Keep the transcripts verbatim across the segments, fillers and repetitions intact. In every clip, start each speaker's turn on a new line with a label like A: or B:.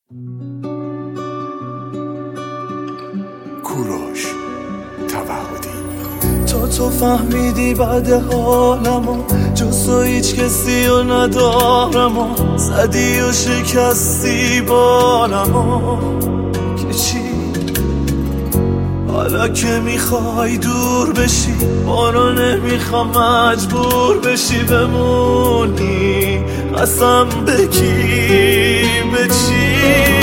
A: کوروش توحدی.
B: تا تو فهمیدی بعد حالمو جز تو هیچ کسی رو ندارم و زدی و شکستی بالمو که چی؟ حالا که میخوای دور بشی بارو نمیخوام مجبور بشی بمونی قسم بگی به چی؟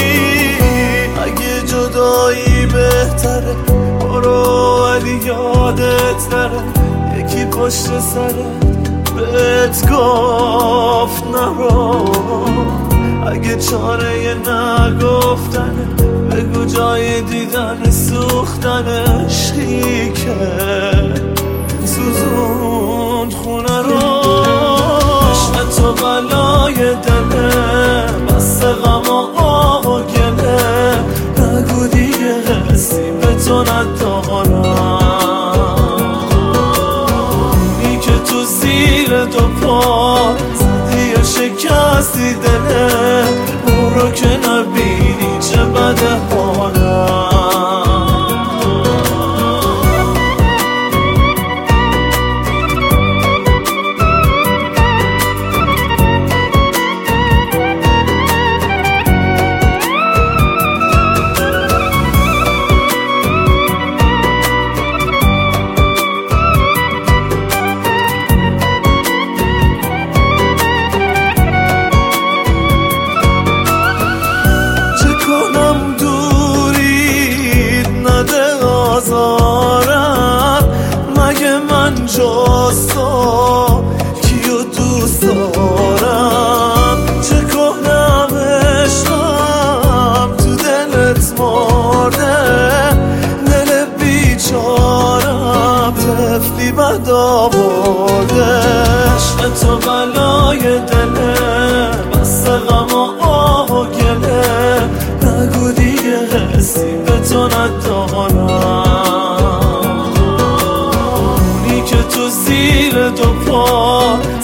B: اگه جدایی بهتره برو ولی یادت نره یکی پشت سرت بهت گفت نرو. اگه چاره نگفتنه بگو جای دیدن سوختن عشقی که سوزوند خونه رو. عشق تو بلای دله بس غم و آه و گله نگو دیگه حسی به تو ندارم. اونی که تو زیر دو پا زدی و شکستی دله اون رو که نبینی چه بده حالم. مگه من جز تو کیو دوست دارم؟ چه کنم عشقم تو دلت مرده دل بیچارم طفلی بد آورده. عشق تو بلای دله بس غم و آه و گله نگو دیگه حسی به تو ندارم. تو زیر دو پا